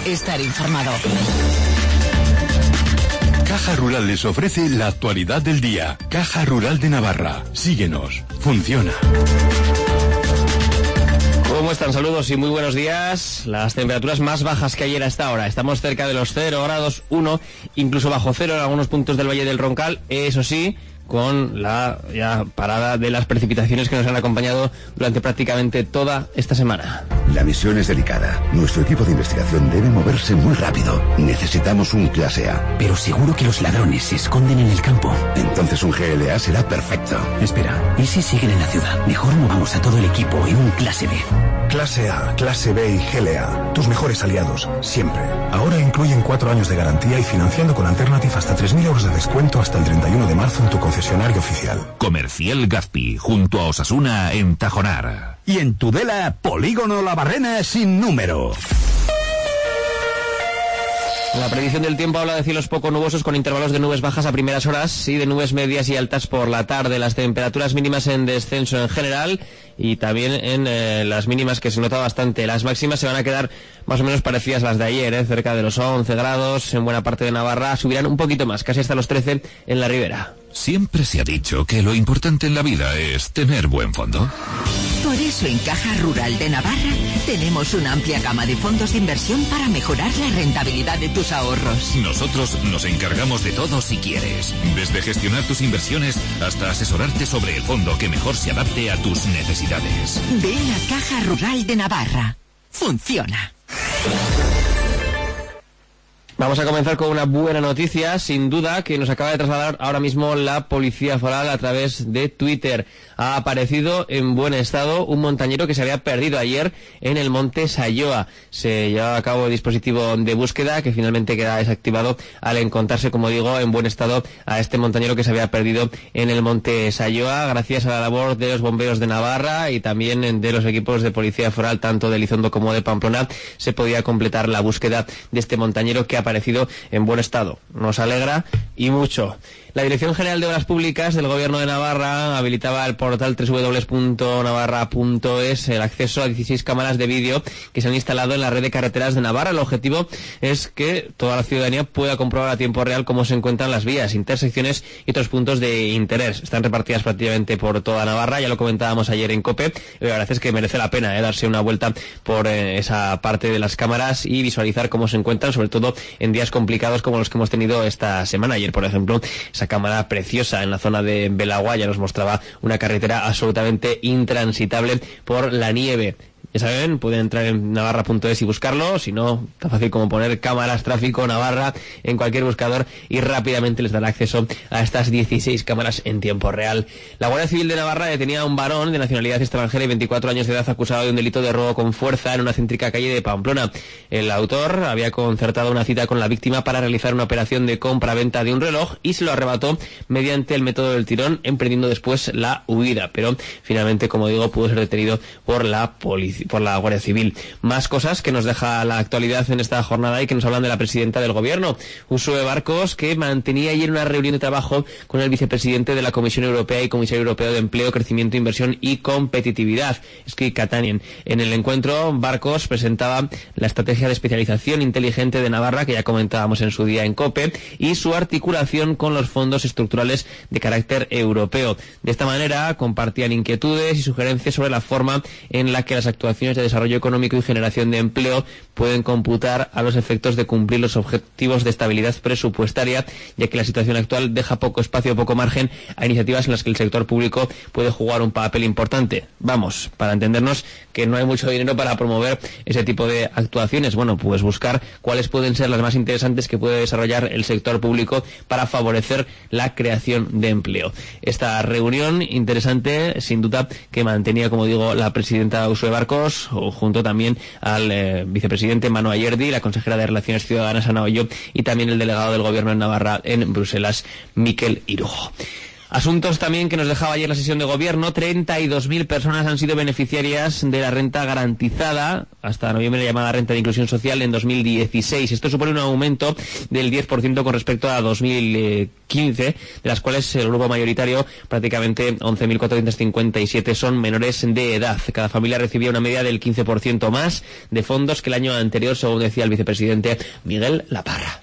estar informado. Caja Rural les ofrece la actualidad del día. Caja Rural de Navarra. Síguenos. Funciona. ¿Cómo están? Saludos y muy buenos días. Las temperaturas más bajas que ayer a esta hora. Estamos cerca de los 0 grados, 1, incluso bajo cero en algunos puntos del Valle del Roncal. Eso sí, con la ya parada de las precipitaciones que nos han acompañado durante prácticamente toda esta semana. La misión es delicada. Nuestro equipo de investigación debe moverse muy rápido. Necesitamos un clase A. Pero seguro que los ladrones se esconden en el campo. Entonces un GLA será perfecto. Espera, ¿y si siguen en la ciudad? Mejor movamos a todo el equipo en un clase B. Clase A, clase B y GLA. Tus mejores aliados, siempre. Ahora incluyen 4 años de garantía y financiando con Alternative hasta 3.000 euros de descuento hasta el 31 de marzo en tu concesionario oficial. Comercial Gazpi, junto a Osasuna en Tajonar. Y en Tudela, Polígono La Barrena sin número. La predicción del tiempo habla de cielos poco nubosos con intervalos de nubes bajas a primeras horas y de nubes medias y altas por la tarde. Las temperaturas mínimas en descenso en general y también en las mínimas, que se nota bastante. Las máximas se van a quedar más o menos parecidas a las de ayer, cerca de los 11 grados en buena parte de Navarra. Subirán un poquito más, casi hasta los 13 en la ribera. Siempre se ha dicho que lo importante en la vida es tener buen fondo. Por eso en Caja Rural de Navarra tenemos una amplia gama de fondos de inversión para mejorar la rentabilidad de tus ahorros. Nosotros nos encargamos de todo si quieres. Desde gestionar tus inversiones hasta asesorarte sobre el fondo que mejor se adapte a tus necesidades. Ven a Caja Rural de Navarra. Funciona. Vamos a comenzar con una buena noticia, sin duda, que nos acaba de trasladar ahora mismo la Policía Foral a través de Twitter. Ha aparecido en buen estado un montañero que se había perdido ayer en el monte Sayoa. Se llevaba a cabo el dispositivo de búsqueda que finalmente queda desactivado al encontrarse, como digo, en buen estado a este montañero que se había perdido en el monte Sayoa, gracias a la labor de los bomberos de Navarra y también de los equipos de Policía Foral, tanto de Elizondo como de Pamplona. Se podía completar la búsqueda de este montañero que ha aparecido en buen estado. Nos alegra y mucho. La Dirección General de Obras Públicas del Gobierno de Navarra habilitaba el portal www.navarra.es el acceso a 16 cámaras de vídeo que se han instalado en la red de carreteras de Navarra. El objetivo es que toda la ciudadanía pueda comprobar a tiempo real cómo se encuentran las vías, intersecciones y otros puntos de interés. Están repartidas prácticamente por toda Navarra, ya lo comentábamos ayer en COPE. La verdad es que merece la pena darse una vuelta por esa parte de las cámaras y visualizar cómo se encuentran, sobre todo en días complicados como los que hemos tenido esta semana. Ayer, por ejemplo, esa cámara preciosa en la zona de Belaguaya nos mostraba una carretera absolutamente intransitable por la nieve. Ya saben, pueden entrar en navarra.es y buscarlo, si no, tan fácil como poner cámaras tráfico Navarra en cualquier buscador y rápidamente les dará acceso a estas 16 cámaras en tiempo real. La Guardia Civil de Navarra detenía a un varón de nacionalidad extranjera y 24 años de edad acusado de un delito de robo con fuerza en una céntrica calle de Pamplona. El autor había concertado una cita con la víctima para realizar una operación de compra-venta de un reloj y se lo arrebató mediante el método del tirón, emprendiendo después la huida, pero finalmente, como digo, pudo ser detenido por la policía, por la Guardia Civil. Más cosas que nos deja la actualidad en esta jornada y que nos hablan de la presidenta del Gobierno, Ursula Barcos, que mantenía ayer una reunión de trabajo con el vicepresidente de la Comisión Europea y comisario europeo de Empleo, Crecimiento, Inversión y Competitividad, Skip Katainen. En el encuentro, Barcos presentaba la estrategia de especialización inteligente de Navarra, que ya comentábamos en su día en COPE, y su articulación con los fondos estructurales de carácter europeo. De esta manera, compartían inquietudes y sugerencias sobre la forma en la que las actuaciones de desarrollo económico y generación de empleo pueden computar a los efectos de cumplir los objetivos de estabilidad presupuestaria, ya que la situación actual deja poco espacio, poco margen a iniciativas en las que el sector público puede jugar un papel importante. Vamos, para entendernos que no hay mucho dinero para promover ese tipo de actuaciones. Bueno, pues buscar cuáles pueden ser las más interesantes que puede desarrollar el sector público para favorecer la creación de empleo. Esta reunión interesante, sin duda, que mantenía, como digo, la presidenta Ursula Barcos, junto también al vicepresidente Manu Ayerdi, la consejera de Relaciones Ciudadanas Ana Oyo y también el delegado del Gobierno en Navarra en Bruselas, Miquel Irujo. Asuntos también que nos dejaba ayer la sesión de gobierno. 32.000 personas han sido beneficiarias de la renta garantizada hasta noviembre, llamada renta de inclusión social, en 2016. Esto supone un aumento del 10% con respecto a 2015, de las cuales el grupo mayoritario, prácticamente 11.457, son menores de edad. Cada familia recibía una media del 15% más de fondos que el año anterior, según decía el vicepresidente Miguel Laparra.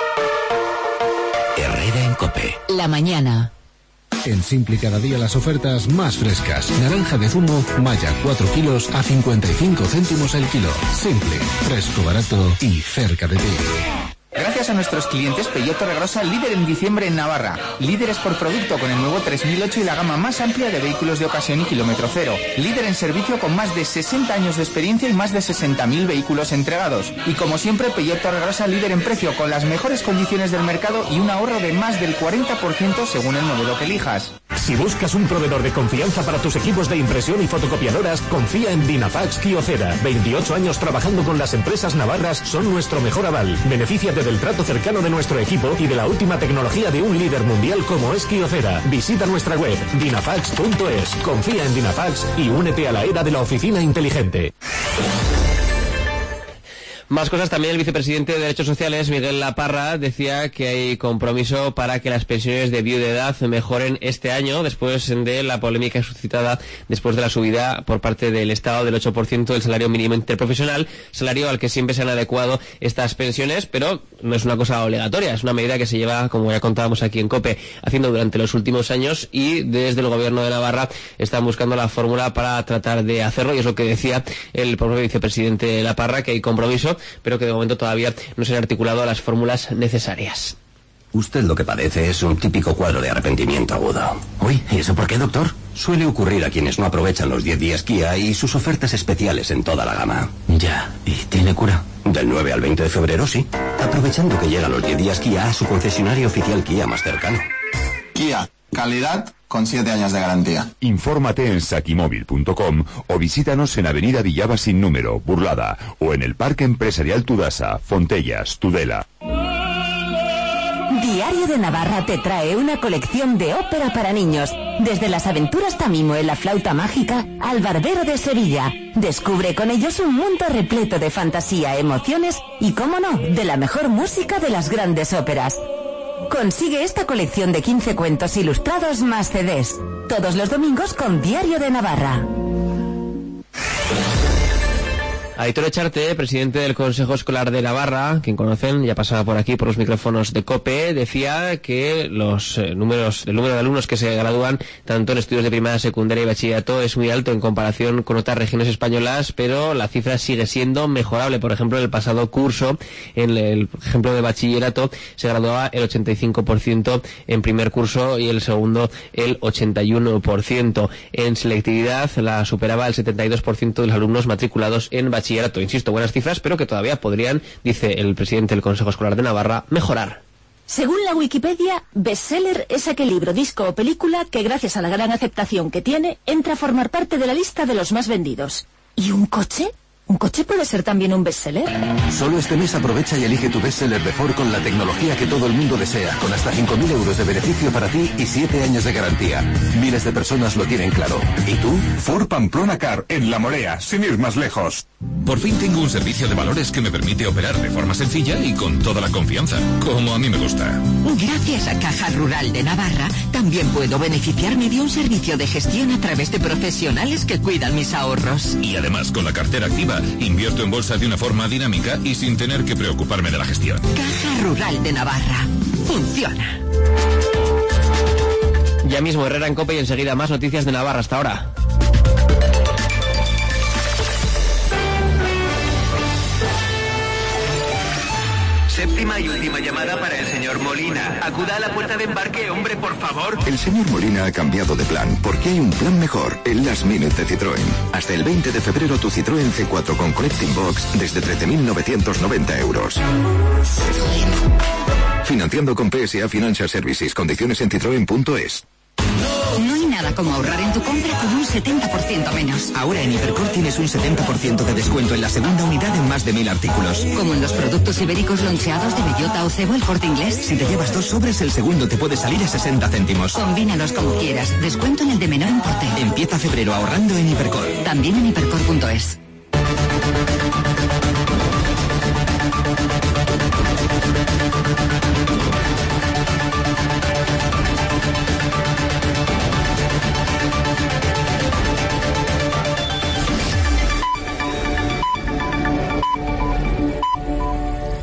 Herrera en COPE. La mañana. En Simpli cada día las ofertas más frescas. Naranja de zumo, malla 4 kilos a 55 céntimos el kilo. Simpli, fresco, barato y cerca de ti. Gracias a nuestros clientes, Peugeot Torregrosa, líder en diciembre en Navarra. Líderes por producto con el nuevo 3008 y la gama más amplia de vehículos de ocasión y kilómetro cero. Líder en servicio con más de 60 años de experiencia y más de 60.000 vehículos entregados. Y como siempre, Peugeot Torregrosa, líder en precio con las mejores condiciones del mercado y un ahorro de más del 40% según el modelo que elijas. Si buscas un proveedor de confianza para tus equipos de impresión y fotocopiadoras, confía en Dinafax Kyocera. 28 años trabajando con las empresas navarras son nuestro mejor aval. Benefíciate del trato cercano de nuestro equipo y de la última tecnología de un líder mundial como es Kyocera. Visita nuestra web dinafax.es. Confía en Dinafax y únete a la era de la oficina inteligente. Más cosas también. El vicepresidente de Derechos Sociales, Miguel Laparra, decía que hay compromiso para que las pensiones de viudedad mejoren este año, después de la polémica suscitada después de la subida por parte del Estado del 8% del salario mínimo interprofesional, salario al que siempre se han adecuado estas pensiones, pero no es una cosa obligatoria, es una medida que se lleva, como ya contábamos aquí en COPE, haciendo durante los últimos años, y desde el gobierno de Navarra están buscando la fórmula para tratar de hacerlo, y es lo que decía el propio vicepresidente Laparra, que hay compromiso, pero que de momento todavía no se han articulado las fórmulas necesarias. Usted lo que padece es un típico cuadro de arrepentimiento agudo. Uy, ¿y eso por qué, doctor? Suele ocurrir a quienes no aprovechan los 10 días Kia y sus ofertas especiales en toda la gama. Ya, ¿y tiene cura? Del 9 al 20 de febrero, sí. Aprovechando que llegan los 10 días Kia a su concesionario oficial Kia más cercano. Kia, calidad con 7 años de garantía. Infórmate en sakimóvil.com o visítanos en Avenida Villaba sin número, Burlada, o en el Parque Empresarial Tudasa, Fontellas, Tudela. Diario de Navarra te trae una colección de ópera para niños, desde Las aventuras Tamimo en la flauta mágica al Barbero de Sevilla. Descubre con ellos un mundo repleto de fantasía, emociones y, cómo no, de la mejor música de las grandes óperas. Consigue esta colección de 15 cuentos ilustrados más CDs, todos los domingos con Diario de Navarra. Aitor Echarte, presidente del Consejo Escolar de Navarra, quien conocen, ya pasaba por aquí por los micrófonos de COPE, decía que el número de alumnos que se gradúan tanto en estudios de primaria, secundaria y bachillerato es muy alto en comparación con otras regiones españolas, pero la cifra sigue siendo mejorable. Por ejemplo, en el pasado curso, en el ejemplo de bachillerato, se graduaba el 85% en primer curso y el segundo el 81%. En selectividad la superaba el 72% de los alumnos matriculados en bachillerato. Insisto, buenas cifras, pero que todavía podrían, dice el presidente del Consejo Escolar de Navarra, mejorar. Según la Wikipedia, bestseller es aquel libro, disco o película que, gracias a la gran aceptación que tiene, entra a formar parte de la lista de los más vendidos. ¿Y un coche? ¿Un coche puede ser también un bestseller? Solo este mes aprovecha y elige tu bestseller de Ford con la tecnología que todo el mundo desea, con hasta 5.000 euros de beneficio para ti y 7 años de garantía. Miles de personas lo tienen claro. ¿Y tú? Ford Pamplona Car, en La Morea, sin ir más lejos. Por fin tengo un servicio de valores que me permite operar de forma sencilla y con toda la confianza, como a mí me gusta. Gracias a Caja Rural de Navarra, también puedo beneficiarme de un servicio de gestión a través de profesionales que cuidan mis ahorros. Y además, con la cartera activa, invierto en bolsa de una forma dinámica y sin tener que preocuparme de la gestión. Caja Rural de Navarra. Funciona. Ya mismo Herrera en COPE y enseguida más noticias de Navarra. Hasta ahora. Séptima y última llamada para el señor Molina. Acuda a la puerta de embarque, hombre, por favor. El señor Molina ha cambiado de plan, porque hay un plan mejor, el Last Minute de Citroën. Hasta el 20 de febrero tu Citroën C4 con Collecting Box desde 13.990 euros. Financiando con PSA Financial Services. Condiciones en citroen.es. No hay nada Recuerda cómo ahorrar en tu compra con un 70% menos. Ahora en Hipercor tienes un 70% de descuento en la segunda unidad en más de 1000 artículos. Como en los productos ibéricos loncheados de bellota o cebo El Corte Inglés. Si te llevas 2 sobres, el segundo te puede salir a 60 céntimos. Combínalos como quieras. Descuento en el de menor importe. Empieza febrero ahorrando en Hipercor. También en hipercor.es.